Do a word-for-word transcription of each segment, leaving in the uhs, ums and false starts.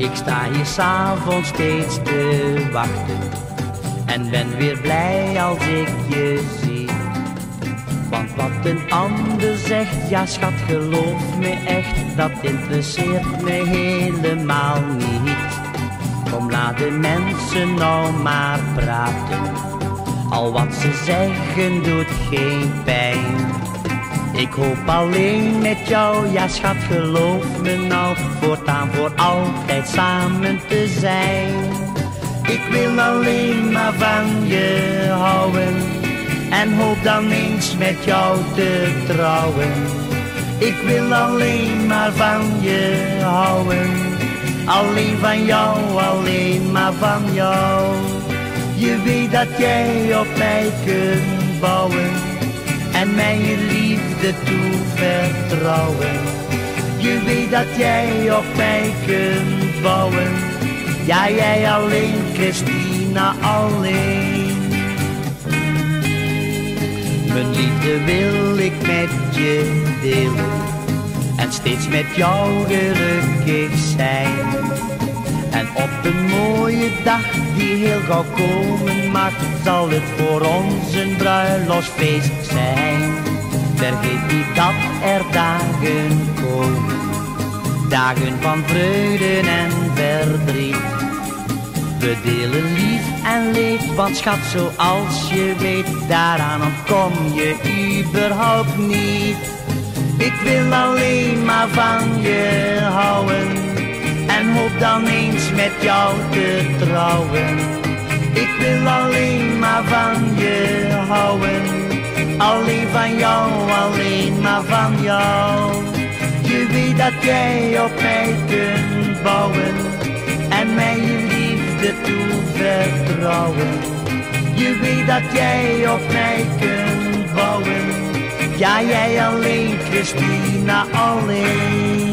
Ik sta hier s'avonds steeds te wachten en ben weer blij als ik je zie. Want wat een ander zegt, ja schat, geloof me echt, dat interesseert me helemaal niet. Kom, laat de mensen nou maar praten, al wat ze zeggen doet geen pijn. Ik hoop alleen met jou, ja schat, geloof me nou, voortaan voor altijd samen te zijn. Ik wil alleen maar van je houden en hoop dan eens met jou te trouwen. Ik wil alleen maar van je houden, alleen van jou, alleen maar van jou. Je weet dat jij op mij kunt bouwen en mij je liefde toe vertrouwen. Je weet dat jij op mij kunt bouwen, ja jij alleen, Christina alleen. Mijn liefde wil ik met je delen en steeds met jou gelukkig zijn. En op een mooie dag die heel gauw komen mag, zal het voor ons een bruiloftsfeest zijn. Vergeet niet dat er dagen komen, dagen van vreugde en verdriet. We delen lief en leed, want schat, zoals je weet, daaraan ontkom je überhaupt niet. Ik wil alleen maar van je houden en hoop dan eens met jou te trouwen. Ik wil alleen maar van je houden, alleen van jou, alleen maar van jou. Je weet dat jij op mij kunt bouwen en mij je liefde toe vertrouwen. Je weet dat jij op mij kunt bouwen, ja jij alleen, Christina alleen.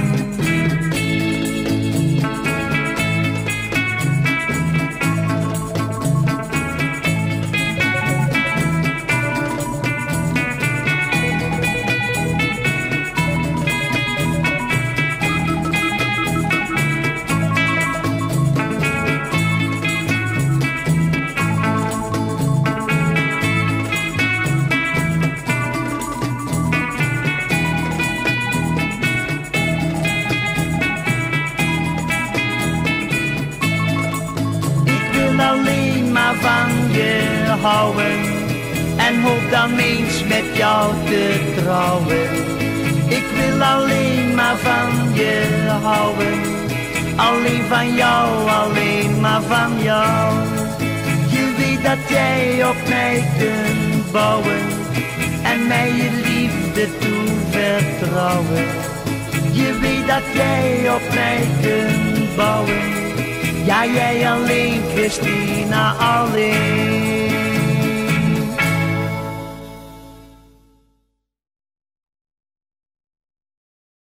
Alleen maar van je houden en hoop dan eens met jou te trouwen. Ik wil alleen maar van je houden, alleen van jou, alleen maar van jou. Je weet dat jij op mij kunt bouwen en mij je liefde toe vertrouwen. Je weet dat jij op mij kunt bouwen, ja jij alleen, Christina alleen.